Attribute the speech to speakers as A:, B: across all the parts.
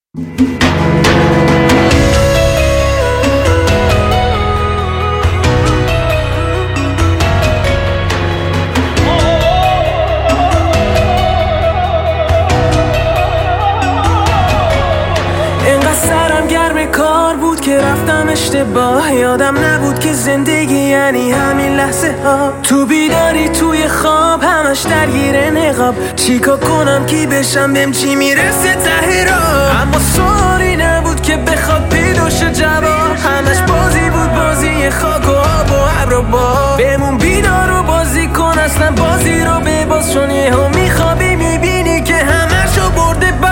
A: کار بود که رفتم اشتباه، یادم نبود که زندگی یعنی همین لحظه ها. تو بیداری توی خواب همش درگیر نقاب، چیکار کنم کی بشم بهم چی میرسه ته راه. اما سوالی نبود که بخواد پیدا شه جواب، همش بازی بود، بازی خاک و آب و ابر و باد. بمون بیدار و بازی کن، اصلا بازی رو بباز، چون یهو میخوابی میبینی که همشو برده باد.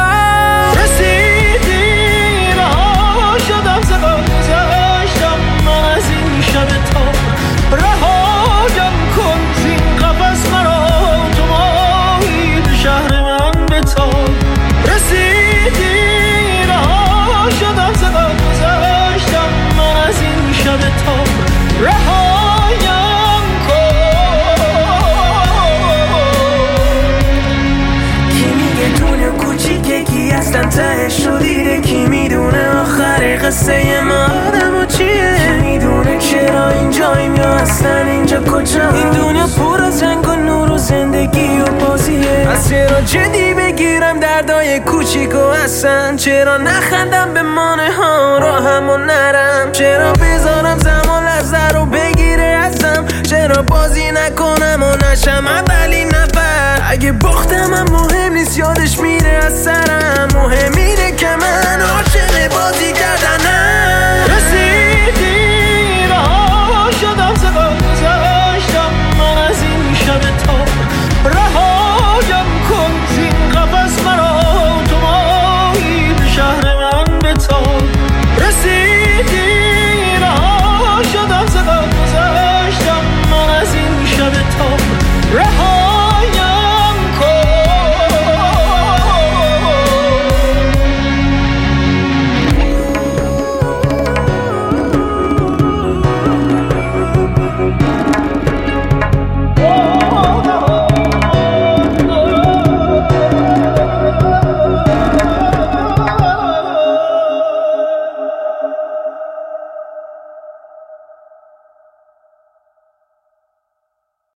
A: شدم زبان گذاشتم من از این شب تا، رهایم کن زین قفس مرا، تو ماهی به شهر من بتاب. رسیدی رها شدم زبان گذاشتم من از این شب تا، رهایم کن. کی میگه دنیا کوچیکه، کی اصلا تهش رو دیده، کی میدونه آخر قصه ما آدم و چیه، کی میدونه چرا اینجاییم یا اصلا اینجا کجا. این دنیا پر از رنگ و نور و زندگی و بازیه، از چرا جدی بگیرم دردای کوچیک و اصلا، چرا نخندم به مانه ها راهم و نرم، چرا بذارم زمان لحظه رو بگیره ازم، چرا بازی نکنم و نشم اولی نفر. اگه باختم هم مهم نیست، یادش میره از سرم، مهم اینه